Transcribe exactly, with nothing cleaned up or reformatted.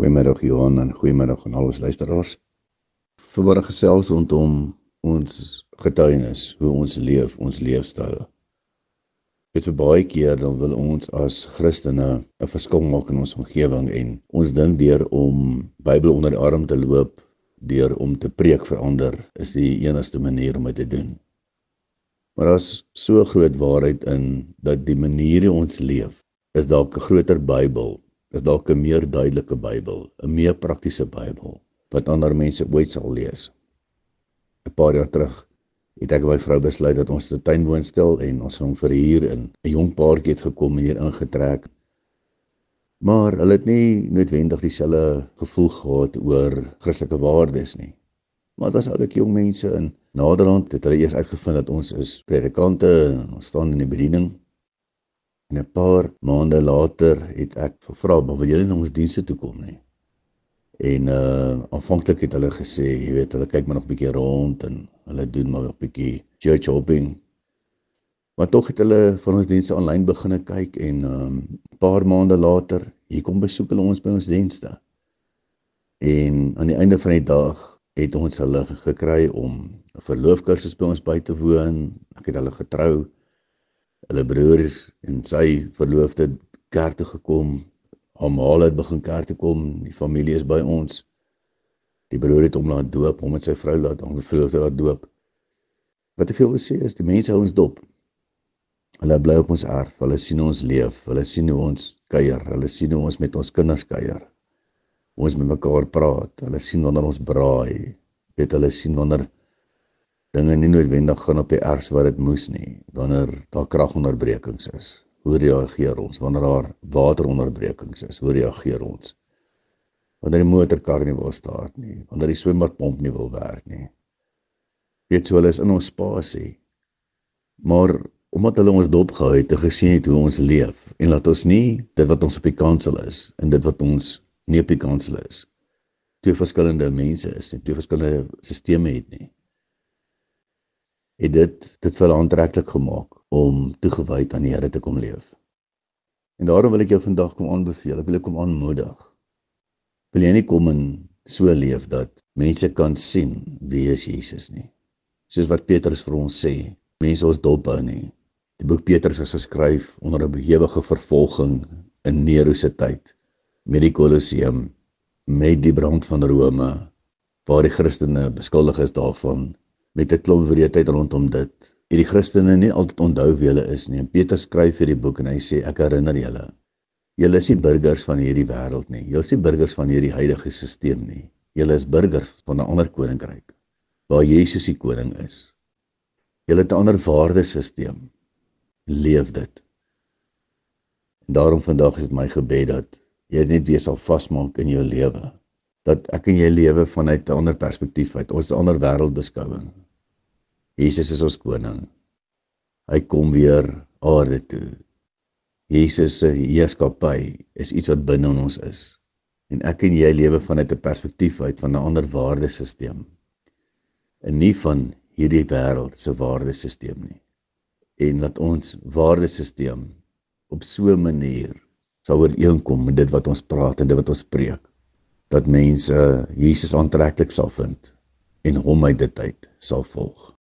Goeiemiddag Johan en goeiemiddag aan al ons luisteraars. Vanmiddag gesels rondom ons getuienis, hoe ons leef, ons leefstyl. Dit vir baie keer dan wil ons as Christene 'n verskil maak in ons omgewing en ons dink deur om Bybel onder die arm te loop, deur om te preek vir ander, is die enigste manier om dit te doen. Maar daar is so groot waarheid in dat die manier hoe ons leef, is dalk 'n groter Bybel, is dalk 'n meer duidelike Bybel, 'n meer praktiese Bybel, wat ander mense ooit sal lees. 'n Paar jaar terug het ek en my vrou besluit dat ons 'n tuin woonstel en ons gaan verhuur en 'n jong paartjie het gekom en hier ingetrek. Maar hulle het nie noodwendig dieselfde gevoel gehad oor Christelike waardes nie. Maar dit was oulik jong mense en naderhand het hulle eers uitgevind dat ons is predikante en ons staan in die bediening. En 'n paar maande later het ek gevra, maar wil julle na ons dienste toe kom nie? En uh, aanvanklik het hulle gesê, jy weet, hulle kyk maar nog 'n bietjie rond en hulle doen maar nog 'n bietjie church hopping. Maar tog het hulle van ons dienste aanlyn begine kyk en 'n um, paar maande later, hier kom besoek hulle ons by ons dienste. En aan die einde van die dag het ons hulle gekry om 'n verloofkursus by ons by te woon. Ek het hulle getrou. Hulle broers en sy verloofde kerk toe gekom. Almal het begin kerk toe kom. Die familie is by ons. Die broer het hom laat doop, hom met sy vrou laat, hom verloofde laat doop. Wat ek wil sê is, die mense hou ons dop. Hulle bly op ons erf, hulle sien ons leef, hulle sien hoe ons kuier, hulle sien hoe ons met ons kinders kuier. Ons met mekaar praat, hulle sien wanneer ons braai, weet hulle sien wanneer dinge nie noodwendig gaan op die erg wat dit moes nie, wanneer daar kragonderbrekings is, hoe reageer ons, wanneer daar wateronderbrekings is, hoe reageer ons, wanneer die motorkar nie wil start nie, wanneer die swembadpomp nie wil werk nie, weet so, hulle is in ons spasie, maar omdat hulle ons dopgehou het en gesien het hoe ons leef, en laat ons nie dit wat ons op die kansel is, en dit wat ons nie op die kansel is, twee verskillende mense is, en twee verskillende sisteme het nie, het dit, dit vir hulle aantreklik gemaak, om toegewyd aan die Here te kom leef. En daarom wil ek jou vandag kom aanbeveel, ek wil jou kom aanmoedig. Wil jy nie kom en so leef, dat mense kan sien, wie is Jesus nie. Soos wat Petrus vir ons sê, mense ons dophou nie. Die boek Petrus is geskryf onder 'n ewige vervolging in Nero se tyd, met die Kolosseum, met die brand van Rome, waar die Christene beskuldig is daarvan, met 'n klomp wreedheid rondom dit. Het die Christene nie altyd onthou wie hulle is nie. En Petrus skryf hierdie boek en hy sê, ek herinner julle, julle is nie burgers van hierdie wêreld nie, julle is nie burgers van hierdie huidige stelsel nie, julle is burgers van 'n ander koninkryk, waar Jesus die koning is. Julle het 'n ander waardesisteem, leef dit. En daarom vandag is dit my gebed dat jy net weer sal vasmaak in jou lewe, dat ek en jy lewe vanuit 'n ander perspektief uit, ons 'n ander wêreldbeskouing. Jesus is ons koning. Hy kom weer aarde toe. Jesus se heerskappy is iets wat binne in ons is. En ek en jy lewe vanuit 'n perspektief uit van 'n ander waardesisteem. En nie van hierdie wêreld se waardesisteem nie. En dat ons waardesisteem op so 'n manier sal ooreenkom met dit wat ons praat en dit wat ons preek, dat mense Jesus aantreklik sal vind en hom uit dit uit sal volg.